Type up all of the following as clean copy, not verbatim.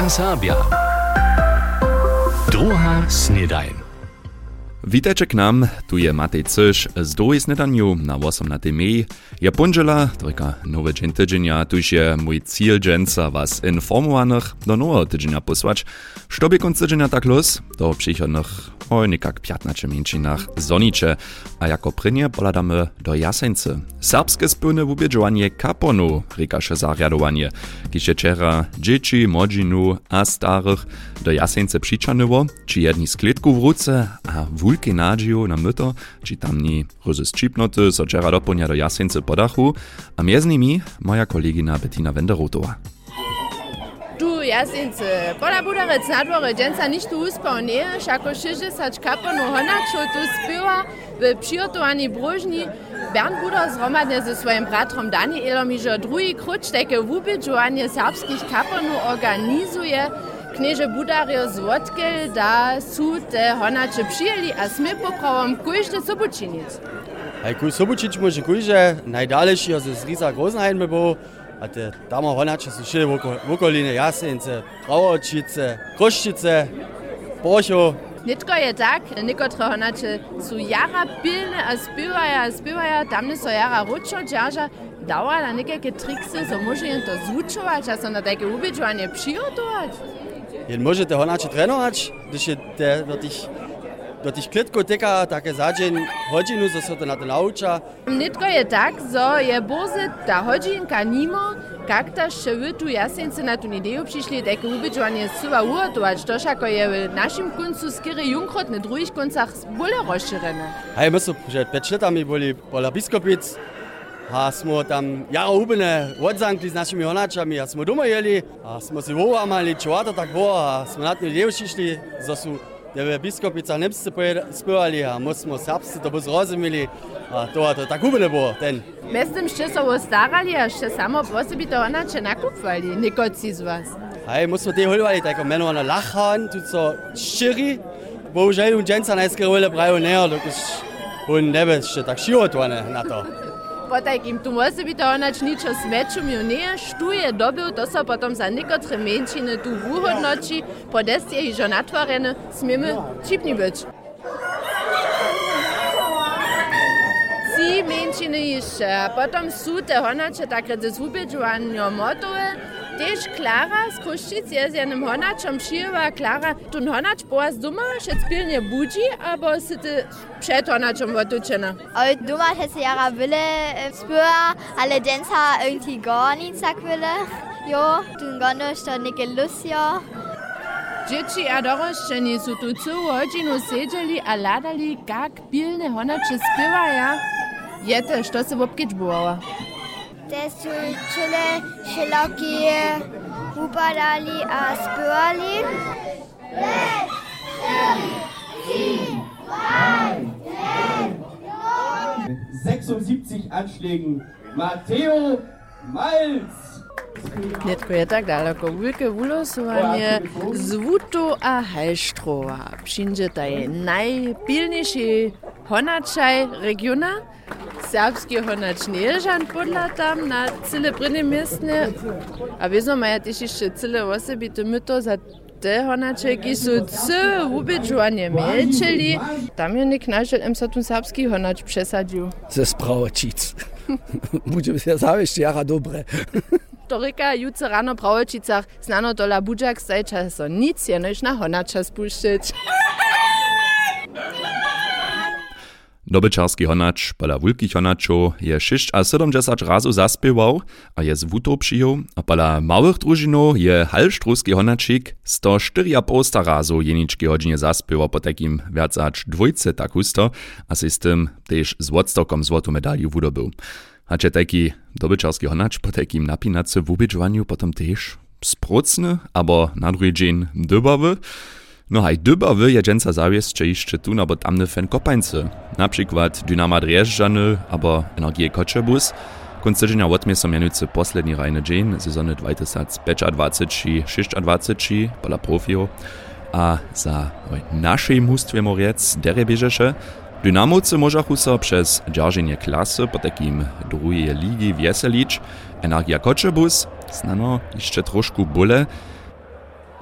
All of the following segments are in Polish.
Radio Serbia. Druga snedajn. Witajcie k nam, tu je Matej Cyš z druhej snedaniu na 18. mej. Je ponžela, trojka nowy dzień tydzienia, tuż je mój cíl dżęca was informowanych do nowego tydzienia posłać. Što by konc tydzienia tak los, do przychodnych nekak 15 mięczynach zonicze, a jako prynie poladamy do Jaseńcy. Serbskie spłyny w ubiedziwanie kaponu, rekasze zariadowanie, kiście czera dzieci, młodzinu a starych do Jaseńcy przyczanyło, czy jedni z klitku w ruce, a wulki nadzieją na myto, czy tamni rozy zčipnoty, so czera doponia do Jaseńcy podachu, a między nimi moja kolegina Bettina Wenderotowa. Tu Jaseńcy, pola budarec na dworze dżęca niż tu uspał nie, jako 60 kaponu honačo tu spywa w przygotowani brożni. Bernd Buder zhromadne ze swoim bratrom Danielom iżo drugi kruć takie ubiedziwanie serbskich kaponu organizuje. Knieże Budario z Wodkel da su te honače přijeli a sme poprawom kujšte sobučinic. Hej, kuj sobučić može kujže, najdalejší z Riesa Großenheim był, a te tam honače su šili v okoline Jaseńce, Brawočice, Kroščice, Porcho. Nitko je tak, niekotre honače su jara pilne a spywaja, tamne so jara ručo džarža, dawa na nekake triksy, so može jen to zvučować, a so na takie ubiedziwanie přigotować. Jen może te honače trenować, gdyż je te do tych klitków tyka takie zadźeń godzinu, so se to na to nauča. Nitko je tak, so je boze ta hodzinka nimo, kak ta še vy tu Jaseńcy na tu ideju přišli, takie ubiedziwanie suva uhotować, tož ako je w naszym koncu skiery junkrot, na drugich koncach bole rozširene. Hej, my so před 5 letami byli pola Biskopic, a smo tam jaro ubene odzankli z našimi honačami, a smo doma jeli, a smo si voamali, čuvata tak bo, a smo na tu ideju přišli, so su v Biskopicach Nemci spěvali, a my smo serbsci to bys rozumili, a to tak ubene bo, ten. Myslím, že so starali a že samo po sebi to honače nakupvali, nikoci z vás. Hej, my smo te holivali tako menované lachan, tu so ščiri, bohužel u dženca najskere vole prajo neo, dokud on nebe še tak širotované na to. Po takim tu może by to honač ničo smečumiu nie, štuje dobył, to so potom za nikotre menšiny tu wuhodnoči, po desce je ižo natvorene, smiemy čipni być. Ci menšiny jeszcze, a potom su te honače takre z ubiedziwaniem motowe, tež Klara z Kruščic je z jednym honačom přijela. Klara, tun honač boha z doma, šec pilnie budzi, abo si ty před honačom otučena? Ale doma se jara wille spüra, ale dżęca irgendwie gar nic tak wille. Jo, tun gonoš to neke lusjo. Dzieci a doroščeni su tu celú hodinu sedeli a ladali, kak pilne honače spievaja. Je to, što se obkič bolo? Te su čile široki upadali a spěvali. 5, 4, 3, 2, 1. 76 Anschlägen Matteo Malz. Netko je tak daleko. Wielkie ulosowanie z Wutu a Halštrova. Przyjdzie taj najpilniejszy honačaj regiona. Serbski honač niežan podľa tam na cyle brynne miestne. A wiedzą mają też jeszcze cyle osobite myto za te honače, ki su cyle ubiedziwanie mielčeli. Tam je nek našel, em sa tu serbski honač przesadził. Ze Brawočic. Budeme się zawieść, jara dobre. To reka jutro rano w Brawočicach znano dola budžak stajča so nic jenož na honača spuštěć. Dobyczarski honač pola wulkich honačov je 6 a 70 razu zaspiewał, a je z Wutov přijął, a pola małych družinov je halštrovski honačik 104,5 razu jenički hodźinie zaspiewał po takim viac ač dvojce tak husto, a si s tym tež z odstokom złotą medaliu wudobył. Hače taki dobyczarski honač po takim napinace w ubiedziwaniu potom tež sprucny, abo na drugi dzień dybawy. No haj dybawy je dżęca zawiesće jeszcze tu, abo tamne fen kopańce. Na przykład Dynama Drježdžany, abo Energie Kočebus. Konc tydzienia odmie są mianujcy posledni rajny dzień, sezony 2025-26 pola profio. A za naszej mustwie moriec derebieżeše, Dynamocy możachu so przez dzierżenie klasy po takim drugiej ligi weselić. Energia Kočebus znano jeszcze troszkę bóle.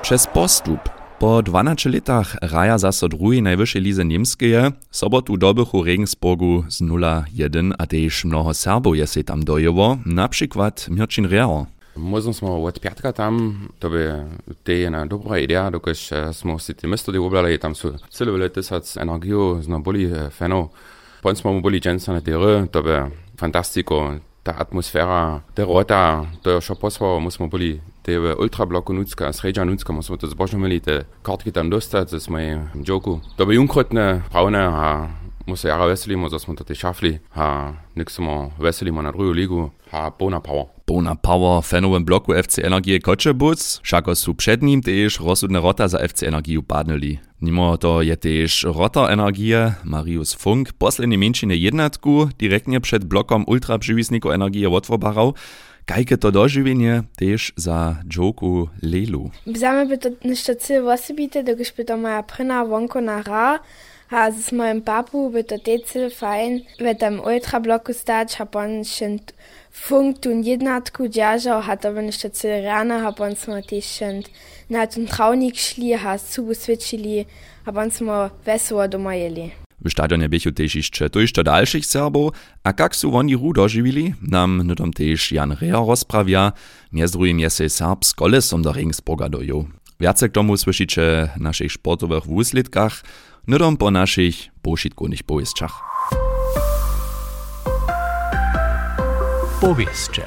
Przez postup. Po 12 latach raja zaso druhej najwyższej lize niemskeje, sobotu dobychu Regensburgu z 0-1, a tež mnoho Serbov je se tam dojewo, na przykład Mirčin Real. Možno smo od piatka tam, to by jedna dobra idea, dokud smo si te mesto oblali, tam su celé tisac energiju, zno boli fanov. Pon smo boli dženca na tere, to by fantastiko, ta atmosfera, te rota, to je šo posvalo, mo smo boli te ultrabloku Nucka, sredja Nucka, mo smo to zbožno meli te kartki tam dostat, ze smo je džoku. To by junkrotne, pravne, a mo se jara veselimo, zo smo to te šafli, a nek smo veselimo na drugu ligu, a bona power. Bona power fanowym bloku FC Energie Kočebus, všako su před nim tež rozsudne rota za FC Energiju padnuli. Mimo to je tež rota Energie, Marius Funk, poslední menšine jednatku, direktnie przed blokom ultrapřivisniku Energie otvobarał, kajke to dožiwienie tež za Joku Lelu. Bzamy by to jeszcze cyle osobite, dokud by to moja prina wonko na ra, a z moim papu by to tecil fajn, w tam ultrabloku stać, a pon się Funk tun jednatku dzierżał, a to by jeszcze cyle rana, a pon smo też się na ten traunik szli, a subu switchili, a pon smo wesoło doma jeli. W stadionie bychu tež jeszcze dojšto dalszych Serbov, a kak su oni ru doživili, nam nudom tež Jan Rea rozprawia, mjez drugim je se Serb z kolesom do Regensburga dojo. Więcej k tomu słyszycie w naszych sportowych wuslitkach, nudom po naszych pošitkovnych powiestkach. Powieszcze.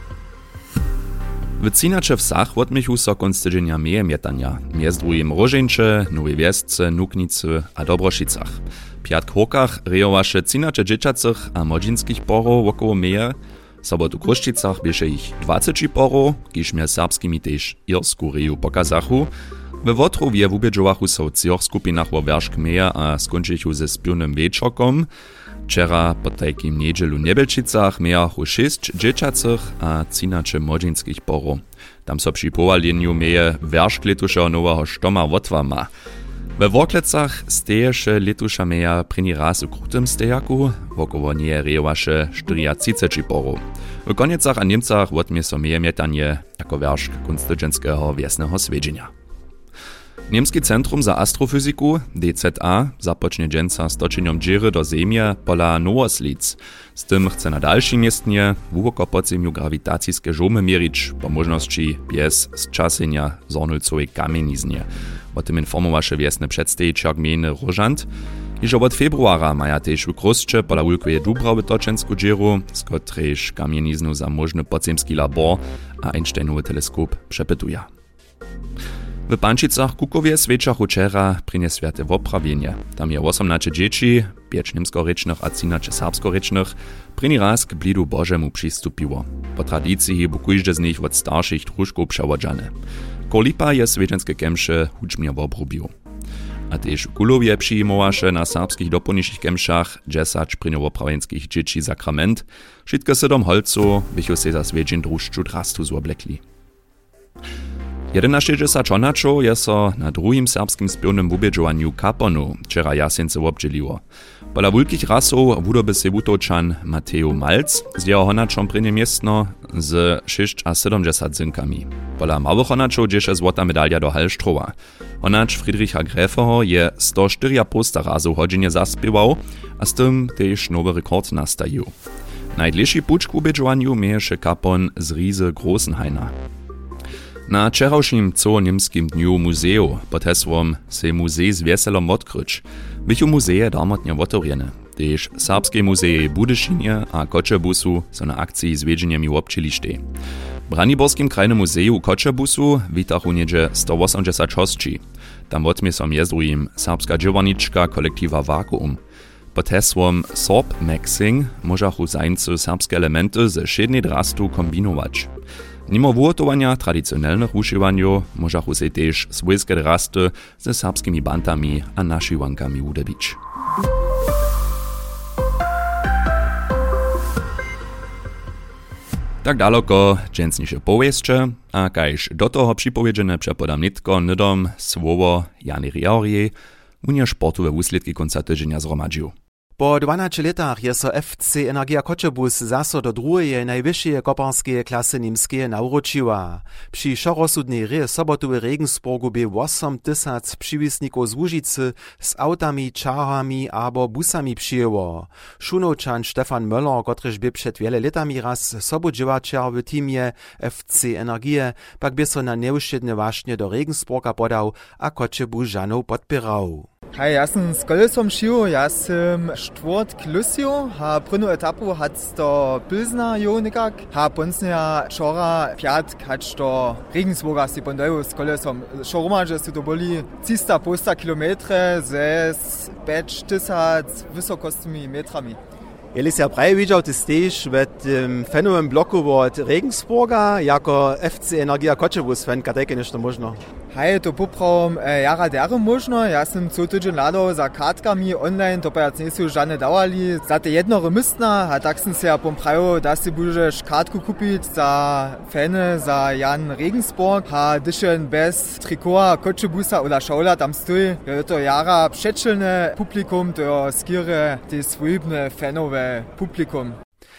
W Cinacze wsach odmychu so konc tydzienia meje mietania, mjez drugim Rożeńcze, Nowej Wiesce, Nuknicy a Dobrošicach. Piat Hokach rejowaše Cinacze dzieciacych a młodzieńskich porów wokoło meje, sobotu Kruščicach bieše ich 20 porów, kiż mjez serbskimi tež irsku reju pokazachu. We Wotrowie wubědžowachu so w cioch skupinach wo weršk meja a skončichu ze spівnym wieczorkom. Wczera po takim niedzielu Nebelčicach mejachu 6 dzieciacych a Cinacze młodzieńskich porów. Tam so przy powaleniu meje weršk letušeho nowego štoma wotvama. We Worklecach steješe letuša meja první raz u krutym stejaku, wokoło nie rejowaše 34 porów. W Koniecach a Niemcach odmie so meje mietanie jako weršk kunstydženského wiesnego svedźenia. Niemski Centrum za Astrofyziku, DZA, zapocznie dżęca z toczeniom dżiry do Zemie pola Nowoslic. Z tym chce na dalszym miestnie głęboko pod ziemią grawitacijskie żomy mierzyć po możności bez zczasenia zornulcowej kamieniznie. O tym informowaše wiesne przedstawiciel gminy Rożant. Iż od februara maja też w Krušče pola Wulkoje Dubrawy toczensku dżiru, z którejż kamieniznu za możny podzemski labor a Einsteinowy teleskop przepytuje. W Pančicach Kukowie svečachu včera prinesli te woprawienie. Tam je 18 dzieci, 5 niemskorečnych a 13 serbskorečnych, první raz k blidu Božemu přistupiło. Po tradycji bu kujžde z nich od starszych družkov przewodzane. Kolipa je svedženske kemše hučmje wobrubił. A tež Kulowie przyjmowaše na serbskich doplniších kemšach 10 prinowoprawienskich dzieci sakrament, všetko 7 holcov, bychu se za svedžen družču drastu zoblekli. 11 čonačo je so na drugim serbskim spiewnym wubědžovanju kaponu wczera jasence wobdźeliło. Pola wulkich rasov wudoby se wutočan Mateo Malc z jeho honačom prine miestno z 6 a 70 zynkami. Pola małych honačov dzieše złota medalja do Halštrova. Honač Friedricha Gräfeho je 104 posta razov hodźinie zaspiewał, a z tym też nowy rekord nastajił. Najdlejszy puč k wubědžovanju mieješe kapon z Riese Großenhaina. Na wczorajszym co-niemskim dniu muzeju pod hesłom se muzej z wieselom odkryć, bychu muzeje darmotnie otworjene. Tež serbskie muzeje Budyšinie a Kočebusu so na akcji z wiedzeniem občilište. W Braniborskim krajnym muzeju Kočebusu witachu niedzie 180 hostči. Tam odmie so mjez drugim serbska dźěłarnička kolektiva Vakuum. Pod hesłom Sorb Maxing możachu zańcy serbskie elementy ze šednej drastu kombinować. Mimo wuhotowania tradycjonalnych używanju możachu se też swojskie drasty ze serbskimi bantami a naszywankami udebić. Tak daleko dżęsniejsze powieszcze, a kajż do toho připowiedźene przepodam nitko nydom słowo Jany Riaurie, unie sportowe wuslitki konca tydzienia zgromadził. Po 12 letach je so FC Energia Kočebus zaso do drugiej najwyższej koparskie klasy niemskie nawróciła. Przy szorosudnej ry sobotu w Regensburgu by 8 000 przywisników z Łužicy z autami, czarami albo busami przyjęło. Szunowczan Stefan Möller, kotryż by przed wiele letami raz sobudźiwaczar w teamie FC Energie, pak by so na nieuszczędne właśnie do Regensburga podał, a Kočebužanów podpierał. Hej, ja sam z kolesom šił, ja sam čtvrt klusio, a prvu etapu had do Pilsna jo nekak, a poncnja čora pjat had do Regensburga si pondajú s kolesom. Šoroma, že su to boli 300 kilometre ze 5 000 vysokostmi metrami. Jelis ja prawie widział ty też w tym fenowym bloku od Regensburga jako FC Energia Kočebus fan, kadejke niż to można. Hej, to poprawom jara dere možno, ja sam co tydzień ladał za kartkami online, to pa jac nisu žane dawali, za te jednore mistna, a tak sam se ja pomprajo, da si budeš kartku kupić za fany, za Jan Regensburg, a dyšen bez trikoa Kočebusa ola šaula tam stoj, je to jara przeczylne publikum, to je skire te svojibne fanowe publikum.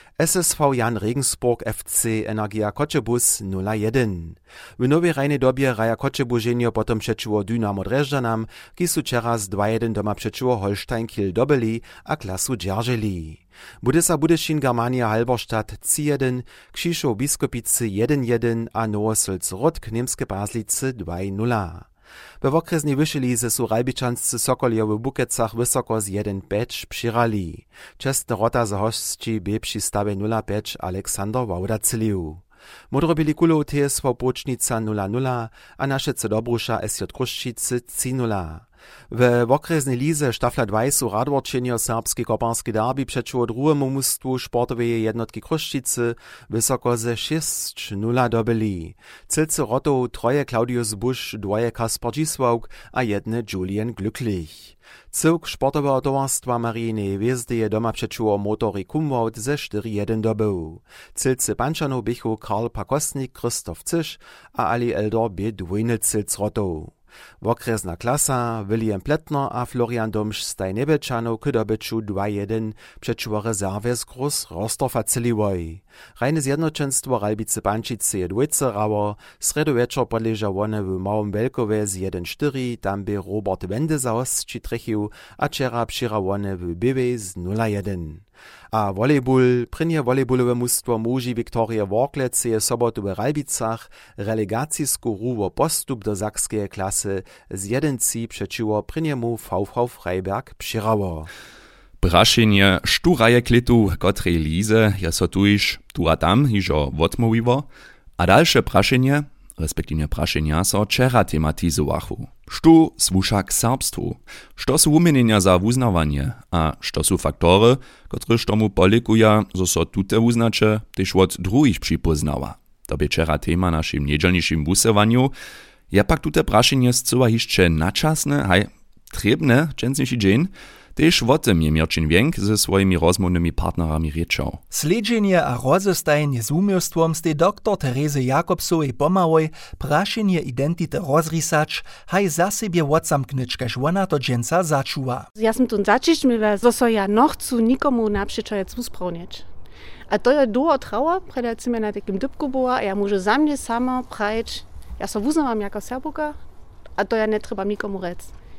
SSV Jan Regensburg FC Energia Kočebus 0-1. W nowej rajnej dobie raja Kočebuženio potom przeciło Dynamo Drežďanam, ki su čeraz 2-1 doma przeciło Holstein Kiel dobili a klasu dzierżeli. Budesa Budyšin Germania Halberstadt 3-1, Krzyszów Biskupice 1-1 a Nowoselc-Rodk Niemskie Baslice 2-0. We okresnej wyszelize su ralbiczanscy Sokolie w Bukecach wysoko z 1-5 przyrali. Czesne rota za hostci by przy stawie 0-5 Aleksander Wauda cylił. Modrobili kulów TSV Pocznica 0-0, a naszyce Dobrusza SJ Kruszčice 3-0. W okresnej lize Štafla 2 su radworčenio serbski koparski derby przeciło drugiemu mustwu sportowej jednotki Kruszčice wysoko ze 6-0 dobili. Cilce rotów troje Claudius Busch, dwoje Kasper Dzisłauk a jedne Julian Glücklich. Cyłk sportowego towarstwa Marijnej Hwiezdy je doma przeciło Motory Kumwout ze 4-1 dobył. Cilce Panczanów bychu Karl Pakosnik, Krzysztof Cysz a Ali Eldor by dwójny cilc rotów. Okresna klasa William Pletner a Florian Domsch staj Nebelčanov k dobyczu 2-1 przeciwo rezerwie z Groß Rostorfa cyliwoj. Rajne zjednoczenstwo Ralbice Pančice je dwójce rało, sredu wieczor podleża one w Małym Belkowie z 1-4, tam by Robert Wende za hostci trechił, a czera przyra one w Bywej z 0-1. A volejbol, prynje volejbolowe mustwo muži Viktoria Worklec je sobotu w Ralbicach relegacijsku ruwo postup do sakskeje klasy z 1-3 przeciwo prynjemu VV Freiberg przyrało. Prašenje šturaje klitu, kotrej lize, je so tuž tu a tam hižo odmovivo, a dalsze prašenje, respektive prašenja so čera tematizovachu. Štu słuša k serbstwu, što su umienienia za wuznawanie, a što su faktory, kotryż tomu polikuja, zo so tute wuznače, tyž od druhich připoznała. To by čera tema našim niedzielnišim wusewaniu, je pak tute prašenje zcyła hišće načasne, haj, trebne, džensiši džen, Tež o tym je Mirčin Wienk ze swoimi rozmownymi partnerami rečał. Sledženje a rozestajenie z umiejstwom stej dr Terezy Jakobsovej pomałoj prašenje identite rozrisać, haj za siebie odzamknyć, kaž ona to dženca začuwa. Ja som tu začišmiła, zo so ja nochcu nikomu napřečajec uspravnić. A to je długo trwało, predać si na takim dybku była, a ja muszę za mnie sama prajeć, ja so wuznawam jako Serbuka, a to ja nie trzeba nikomu rec.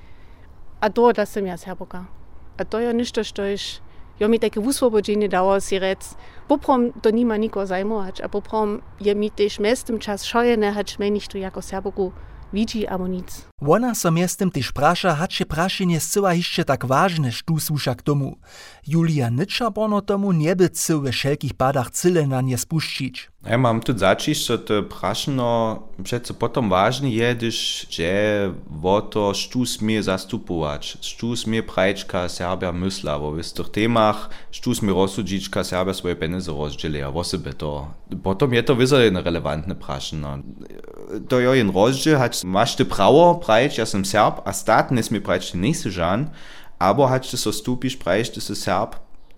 A to, da sam ja Serbuka. A to je ništo, što jo mi takie wuswobodzenie dało si rec. Poprom to nima niko zajmować, a poprom je mi też mestem czas szojene, hać mnie ništo jako Serbuku widzi abo nic. Ona so miestem też prasza, hače prašenje zcyła jeszcze tak ważne, sztu słuša k tomu. Julia Nitschaborno tomu nie by cył we wszelkich padach cyle na nie spuścić. Ja mam tu začić, że to prašeno přece potom ważne je, když je o to, štu smie zastupować, štu smie prajčka Serbia mysla, bo w tych temach štu smie rozsudžička Serbia swoje peniaze rozdzieli, a osebe to. Potom je to wyzorene relevantne prašeno. To je jen rozdziel, hać masz ty prawo prajč, ja sam Serb, a stát nesmie prajč ty nejsi žan, abo hać ty so stupiš prajč, ty si Serb,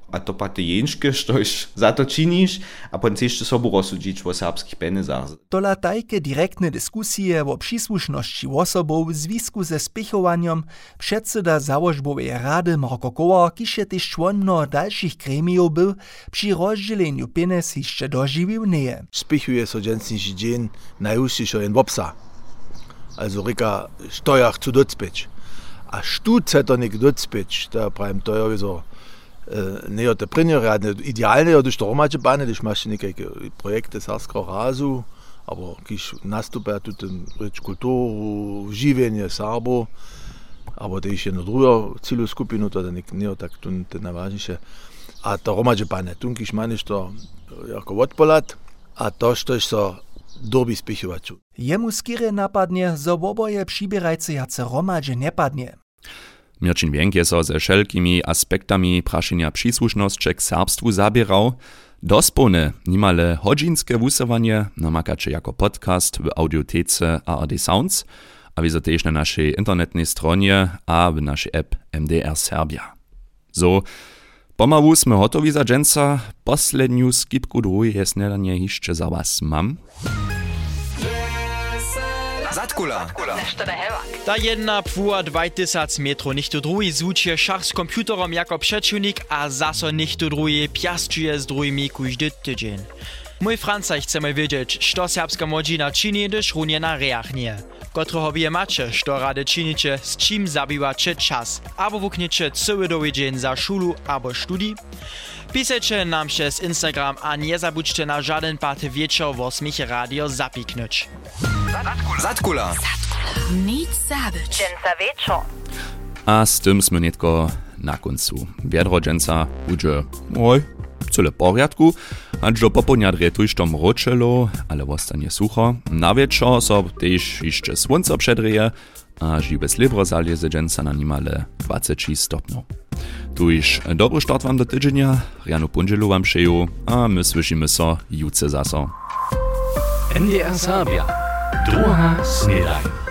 a to pa ty jenške, štož za to činiš, a potem chceš sobu rozsudzić o serbskich penezach. Tola tajke direktne dyskusje o przysłuszności osobów w związku ze spychowaniem przedseda założbowej rady Marko Kołar, kiż je też członno dalszych gremiów był, przy rozdzieleniu penez jeszcze dożywił nie. Spichuje so dżęsniejszy dzień najustniejszy in Wopsa. Also rika Steuer zu Dutzpitch. A sztuce to nie Dutzpitch, da prajem to ja so nie te prinjere, idealne ja durch romače bane, když máš nekajke projekte Sarského rázu, aber kiž nastupia tu ten reč kulturu, živjenje Sarbo, aber to je jedno drugo cilu skupinu, to nie tak tu te najvažnejše. A to romače bane, tu kiž maniš to jako odpolat, a to štož so dobi spichovaču. Jemu skire napadnie, zo oboje přibierajce jace romače nepadnie. Mirčin Wienk je so ze wszelkimi aspektami praszenia przysłusznosće k serbstwu zabierał. Dospone nimale hodzinske wusowanie namakacie jako podcast w audiotece ARD Sounds, a wizo też na naszej internetnej stronie a w naszej app MDR Serbia. So, pomału sme hotowi za dżęca, posledniu skipku drugie snedanie jeszcze za was mam. Zatkula. Ta jedna pfuła 2000 metrów, niech to drugi zvučuje šach z komputerom jako przeciwnik, a zaso niech to drugi piastuje z drugimi każdy tydzień. Mój Franca chcemy wiedzieć, co serbska młodzina czyni, gdyż runie na reach nie. Kotroho wie macie, co rady czynicie, z czym zabiwacie czas, albo wukniecie cały dzień za szulu albo studii. Pisajcie nam przez Instagram, a nie zabudźcie na żaden party wieczór w 8 radio zapiknąć. Zatkula. Nic zabyć. Dżęca wieczór. A z tym sme netko na końcu. Wiadro dżęca udzie, oj, cyle porядku, a do popołudnia dretujś to mroczelo, ale ostanie sucho. Na wieczór so też jeszcze słońce przedrzeje, a žiwe slibro zaleze dżęca na nimale 20 stopniów. Tuż dobry start wam do tydzienia, Janu Pundzielu wam przeju, a my słyszymy so jutce zaso. NDR Serbia. Druga snedaj.